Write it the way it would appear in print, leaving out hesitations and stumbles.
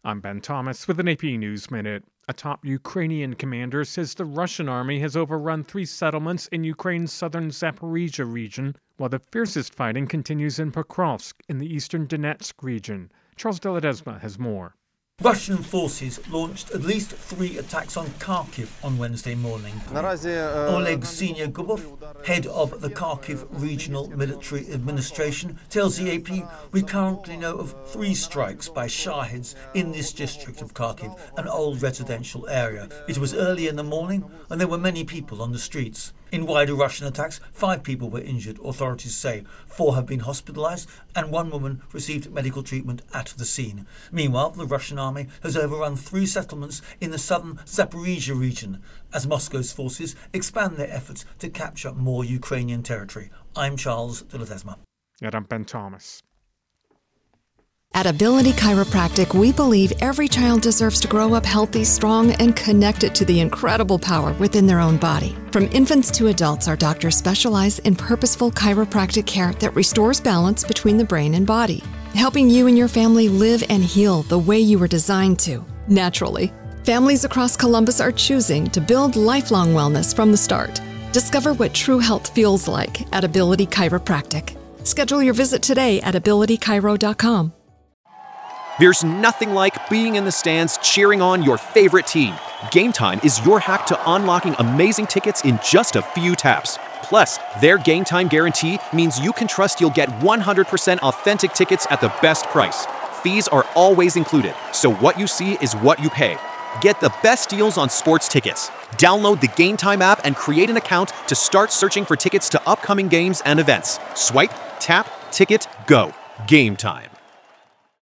I'm Ben Thomas with an AP News Minute. A top Ukrainian commander says the Russian army has overrun 3 settlements in Ukraine's southern Zaporizhia region, while the fiercest fighting continues in Pokrovsk in the eastern Donetsk region. Charles de Ledesma has more. Russian forces launched at least 3 attacks on Kharkiv on Wednesday morning. Oleg Sinyagubov, head of the Kharkiv Regional Military Administration, tells the AP, "We currently know of 3 strikes by Shahids in this district of Kharkiv, an old residential area. It was early in the morning and there were many people on the streets." In wider Russian attacks, 5 people were injured, authorities say. 4 have been hospitalized and 1 woman received medical treatment at the scene. Meanwhile, the Russian army has overrun 3 settlements in the southern Zaporizhia region as Moscow's forces expand their efforts to capture more Ukrainian territory. I'm Charles de Ledesma. And I'm Ben Thomas. At Ability Chiropractic, we believe every child deserves to grow up healthy, strong, and connected to the incredible power within their own body. From infants to adults, our doctors specialize in purposeful chiropractic care that restores balance between the brain and body, helping you and your family live and heal the way you were designed to, naturally. Families across Columbus are choosing to build lifelong wellness from the start. Discover what true health feels like at Ability Chiropractic. Schedule your visit today at abilitychiro.com. There's nothing like being in the stands cheering on your favorite team. Game Time is your hack to unlocking amazing tickets in just a few taps. Plus, their Game Time guarantee means you can trust you'll get 100% authentic tickets at the best price. Fees are always included, so what you see is what you pay. Get the best deals on sports tickets. Download the Game Time app and create an account to start searching for tickets to upcoming games and events. Swipe, tap, ticket, go. Game Time.